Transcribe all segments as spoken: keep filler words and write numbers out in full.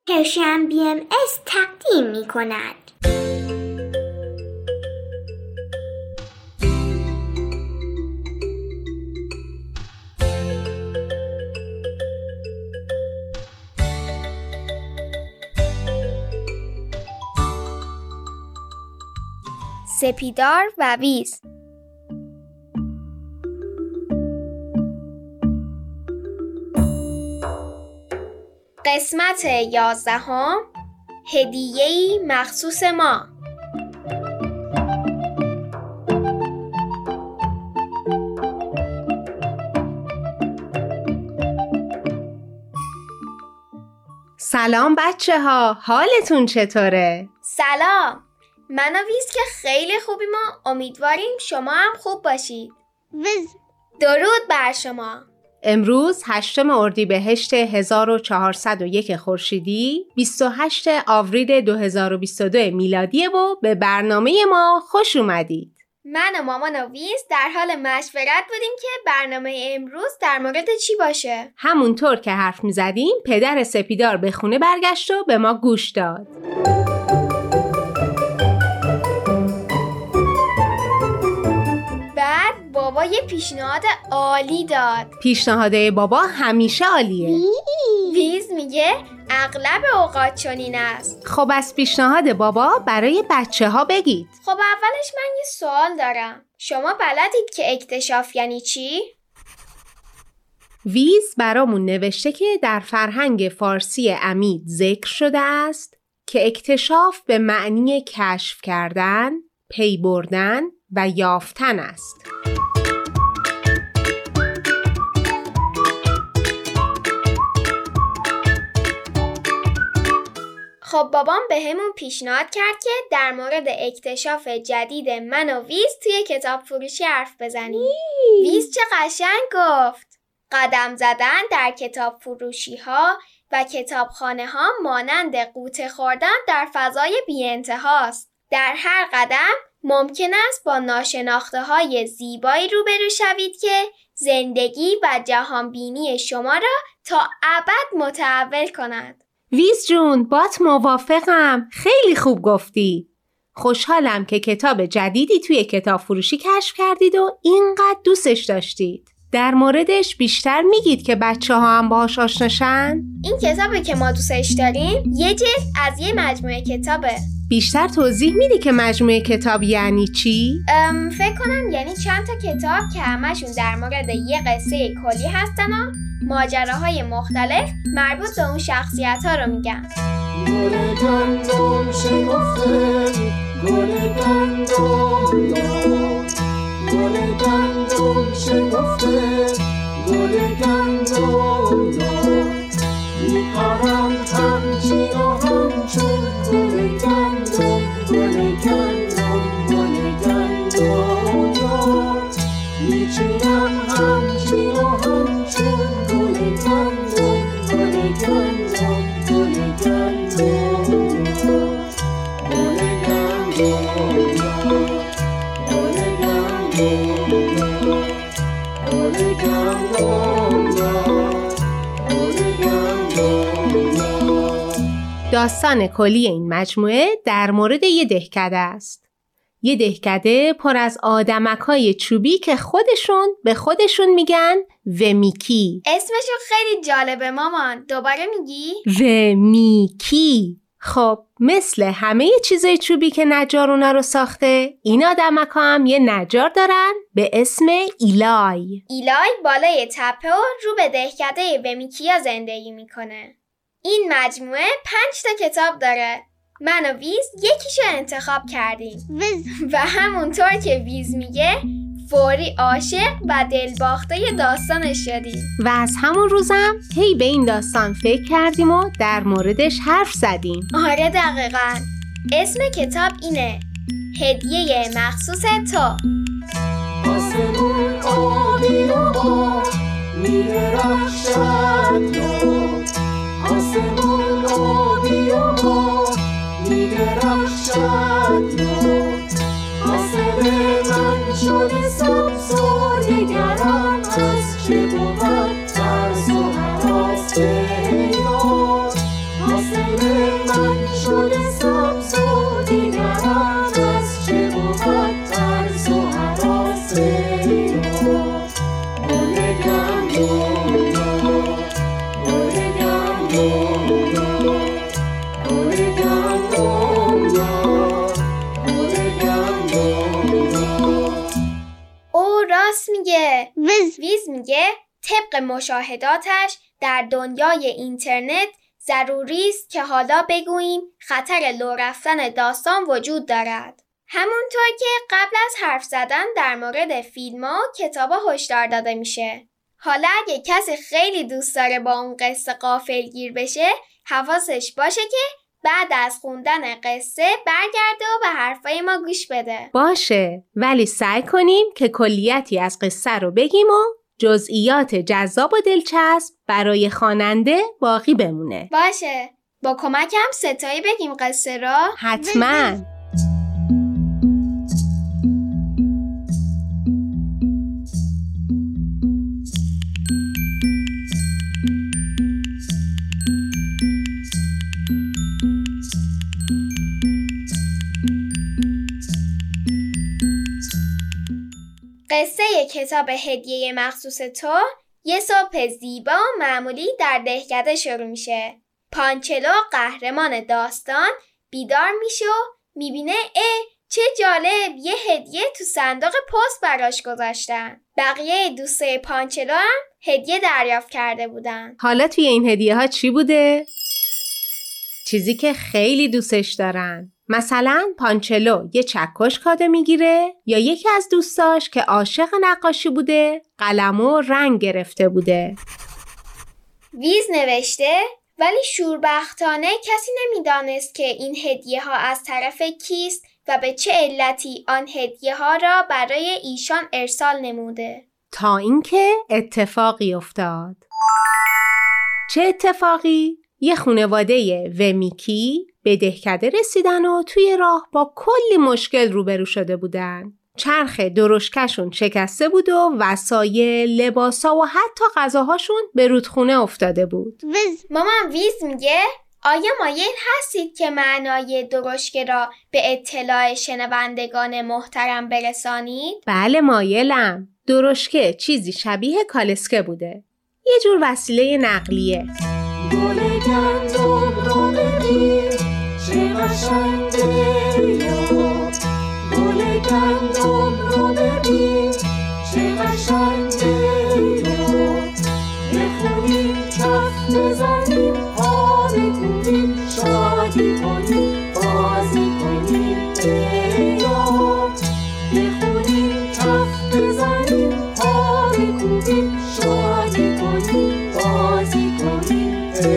پرشین بی ام اس تقدیم می کند. سپیدار و ویز. قسمت یازدهم، هدیه‌ای مخصوص ما. سلام بچه ها، حالتون چطوره؟ سلام، من و ویز که خیلی خوبیم و امیدواریم شما هم خوب باشید. ویز. درود بر شما. امروز هشتم اردیبهشت هزار و چهارصد و یک خورشیدی، بیست و هشتم آوریل دو هزار و بیست و دو میلادیه و به برنامه ما خوش اومدید. من و مامان و ویز در حال مشورت بودیم که برنامه امروز در مورد چی باشه. همونطور که حرف میزدیم پدر سپیدار به خونه برگشت و به ما گوش داد. بعد بابا یه پیشنهاد عالی داد. پیشنهاد بابا همیشه عالیه. ویز میگه اغلب اوقات چنین است. خب از پیشنهاد بابا برای بچه ها بگید. خب اولش من یه سوال دارم. شما بلدید که اکتشاف یعنی چی؟ ویز برامون نوشته که در فرهنگ فارسی عمید ذکر شده است که اکتشاف به معنی کشف کردن، پی بردن و یافتن است. خب بابام به همون پیشنهاد کرد که در مورد اکتشاف جدید من و ویز توی کتاب فروشی حرف بزنیم. ویز چه قشنگ گفت. قدم زدن در کتاب فروشی ها و کتابخانه ها مانند قوطه خوردن در فضای بی انتهاست. در هر قدم ممکن است با ناشناخته های زیبایی روبرو شوید که زندگی و جهانبینی شما را تا ابد متحول کند. ویز جون، بات موافقم. خیلی خوب گفتی. خوشحالم که کتاب جدیدی توی کتاب فروشی کشف کردید و اینقدر دوستش داشتید. در موردش بیشتر میگید که بچه ها هم باهاش آشناشن؟ این کتابی که ما دوستش داریم یه جلد از یه مجموعه کتابه. بیشتر توضیح میدی که مجموعه کتاب یعنی چی؟ ام فکر کنم یعنی چند تا کتاب که همشون در مورد یه قصه کلی هستن و ماجراهای مختلف مربوط به اون شخصیت ها رو میگن. گل گندم شکفته، گل گندم داد، گل گندم شکفته، گل گندم داد، میپرم همچین و همچون گل گندم، گل گندم، گل گندم داد، میچینم همچین و همچون گل گندم، گل گندم، گل گندم داد، گل گندم داد، گل گندم داد. داستان کلی این مجموعه در مورد یه دهکده است. یه دهکده پر از آدمک‌های چوبی که خودشون به خودشون میگن ومیکی. اسمشو خیلی جالبه مامان. دوباره میگی؟ ومیکی. خب مثل همه چیزای چوبی که نجار اونا رو ساخته، این آدمک‌ها هم یه نجار دارن به اسم ایلای. ایلای بالای تپه و رو به دهکده ومیکیا زندگی میکنه. این مجموعه پنج تا کتاب داره. من و ویز یکیشو انتخاب کردیم. ویز. و همونطور که ویز میگه فوری عاشق و دلباخته داستانش شدیم. و از همون روزم هی به این داستان فکر کردیم و در موردش حرف زدیم. آره دقیقاً. اسم کتاب اینه: هدیه مخصوص تو. آسمون آبی و با می‌درخشد داد، آسمون آبی و با می‌درخشد داد، آسم من شده سبز و دگرم از چه بود ترس و هراس پیداد، آسم شده سبز و دیگران از چه بود ترس و هراس ایران. گل گندم داد، گل گندم داد، گل گندم داد، گل گندم داد. او راست میگه. ویز ویز میگه طبق مشاهداتش در دنیای اینترنت ضروری است که حالا بگوییم خطر لو رفتن داستان وجود دارد. همونطور که قبل از حرف زدن در مورد فیلم‌ها و کتاب‌ها هشدار داده میشه. حالا اگه کسی خیلی دوست داره با اون قصه غافلگیر بشه، حواسش باشه که بعد از خوندن قصه برگرده و به حرفای ما گوش بده. باشه، ولی سعی کنیم که کلیتی از قصه رو بگیم و جزئیات جذاب و دلچسب برای خواننده باقی بمونه. باشه، با کمکم ستایی بگیم قصه را؟ حتماً. قصه کتاب هدیه مخصوص تو یه صبح زیبا و معمولی در دهکده شروع میشه. پانچلو قهرمان داستان بیدار میشه و میبینه اه چه جالب، یه هدیه تو صندوق پست براش گذاشتن. بقیه دوستای پانچلو هم هدیه دریافت کرده بودن. حالا توی این هدیه ها چی بوده؟ چیزی که خیلی دوستش دارن. مثلا پانچلو یه چکش کادو میگیره یا یکی از دوستاش که عاشق نقاشی بوده قلم و رنگ گرفته بوده. ویز نوشته ولی شوربختانه کسی نمیدانست که این هدیه ها از طرف کیست و به چه علتی آن هدیه ها را برای ایشان ارسال نموده. تا اینکه اتفاقی افتاد. چه اتفاقی؟ یه خانواده ومیکی به دهکده رسیدن و توی راه با کلی مشکل روبرو شده بودن. چرخ درشکشون شکسته بود و وسایل، لباسا و حتی غذاهاشون به رودخونه افتاده بود. ویز مامان ویز میگه آیا مایل هستید که معنای درشکه را به اطلاع شنوندگان محترم برسانید؟ بله مایلم. درشکه چیزی شبیه کالسکه بوده. یه جور وسیله نقلیه. گل گندم رو ببین چه قشنگه یا، گل گندم رو ببین چه قشنگه یا. بخونیم کف بزنیم پا بکنیم شادی کنیم بازی کنیم یا. بخونیم کف بزنیم پا بکنیم شادی کنیم بازی کنیم.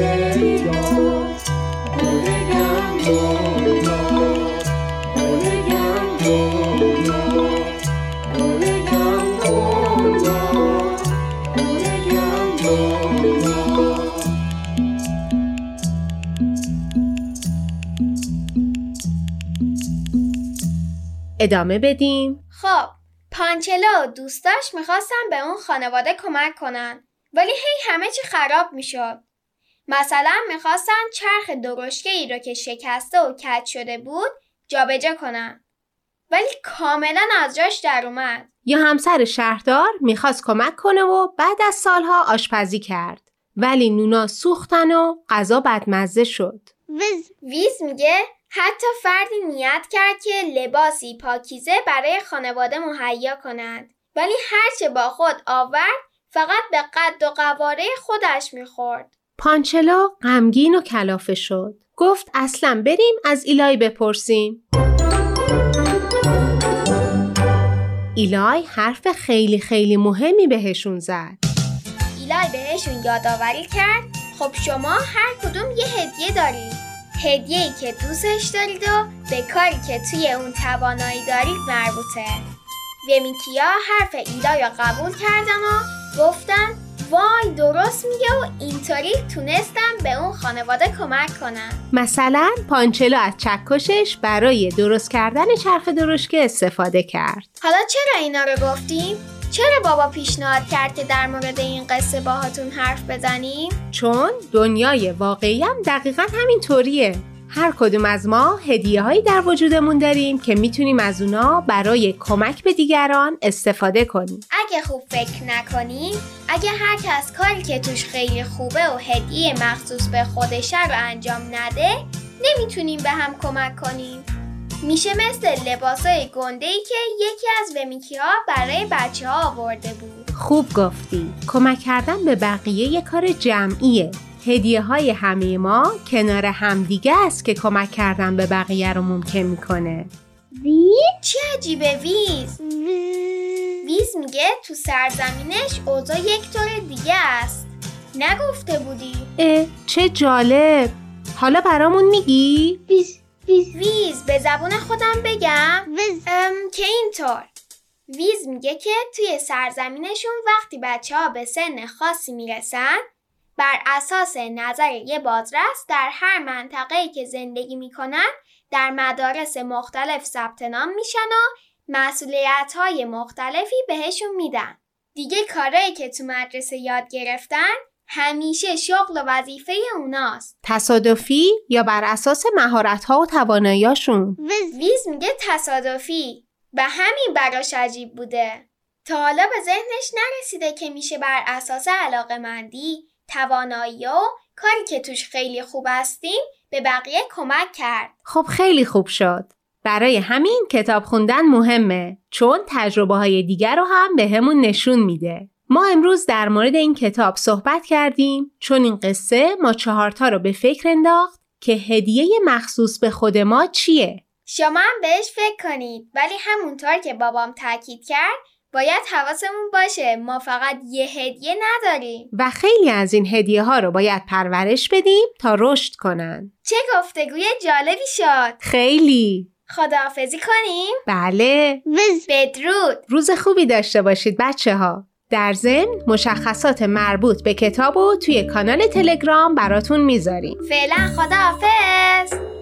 ادامه بدیم. خب پانچلو و دوستاش میخواستن به اون خانواده کمک کنن ولی هی همه چی خراب میشد. مثلا میخواستن چرخ درشکه ای رو که شکسته و کج شده بود جابجا کنن ولی کاملا از جاش در اومد. یا همسر شهردار میخواست کمک کنه و بعد از سالها آشپزی کرد ولی نونا سوختن و غذا بدمزه شد. ویز ویز میگه حتی فردی نیت کرد که لباسی پاکیزه برای خانواده مهیا کنند ولی هرچه با خود آورد فقط به قد و قواره خودش میخورد. پانچلو غمگین و کلافه شد. گفت اصلا بریم از ایلای بپرسیم. ایلای حرف خیلی خیلی مهمی بهشون زد. ایلای بهشون یادآوری کرد خب شما هر کدوم یه هدیه دارید. هدیه‌ای که دوستش دارید و به کاری که توی اون توانایی دارید مربوطه. ومیکیا حرف ایلای رو قبول کردن و گفتن وای درست میگه و اینطوری تونستن به اون خانواده کمک کنن. مثلا پانچلو از چکشش برای درست کردن چرخ درشکه استفاده کرد. حالا چرا اینا رو گفتیم؟ چرا بابا پیشنهاد کرد که در مورد این قصه باهاتون حرف بزنیم؟ چون دنیای واقعی هم دقیقا همین طوریه. هر کدوم از ما هدیه هایی در وجودمون داریم که میتونیم از اونا برای کمک به دیگران استفاده کنیم. اگه خوب فکر نکنیم، اگه هر کس کاری که توش خیلی خوبه و هدیه مخصوص به خودشه رو انجام نده، نمیتونیم به هم کمک کنیم. میشه مثل لباسای گنده‌ای که یکی از ومیکی‌ها برای بچه‌ها آورده بود. خوب گفتی. کمک کردن به بقیه یه کار جمعیه. هدیه های همه ما کنار همدیگه است که کمک کردن به بقیه رو ممکن میکنه. ویز؟ چه عجیبه ویز. ویز میگه تو سرزمینش اوضاع یک طور دیگه است. نگفته بودی؟ اه چه جالب. حالا برامون میگی؟ ویز ویز ویز به زبون خودم بگم ویز ام که اینطور. ویز میگه که توی سرزمینشون وقتی بچه ها به سن خاصی میرسن، بر اساس نظر یه بازرس در هر منطقه‌ای که زندگی میکنن در مدارس مختلف ثبت نام میشن و مسئولیت‌های مختلفی بهشون میدن. دیگه کارهایی که تو مدرسه یاد گرفتن همیشه شغل و وظیفه اوناست. تصادفی یا بر اساس مهارت‌ها و توانایی‌هاشون؟ ویز ویز میگه تصادفی. به همین براش عجیب بوده. تا حالا به ذهنش نرسیده که میشه بر اساس علاقه‌مندی، توانایی و کاری که توش خیلی خوب هستیم به بقیه کمک کرد. خب خیلی خوب شد. برای همین کتاب خوندن مهمه، چون تجربه های دیگر رو هم به همون نشون میده. ما امروز در مورد این کتاب صحبت کردیم چون این قصه ما چهارتا رو به فکر انداخت که هدیه مخصوص به خود ما چیه. شما هم بهش فکر کنید، ولی همونطور که بابام تاکید کرد باید حواسمون باشه ما فقط یه هدیه نداریم و خیلی از این هدیه ها رو باید پرورش بدیم تا رشد کنن. چه گفتگوی جالبی شد. خیلی. خداحافظی کنیم؟ بله. ویز بدرود. روز خوبی داشته باشید بچه ها. در ضمن مشخصات مربوط به کتابو توی کانال تلگرام براتون میذاریم. فعلا خداحافظ.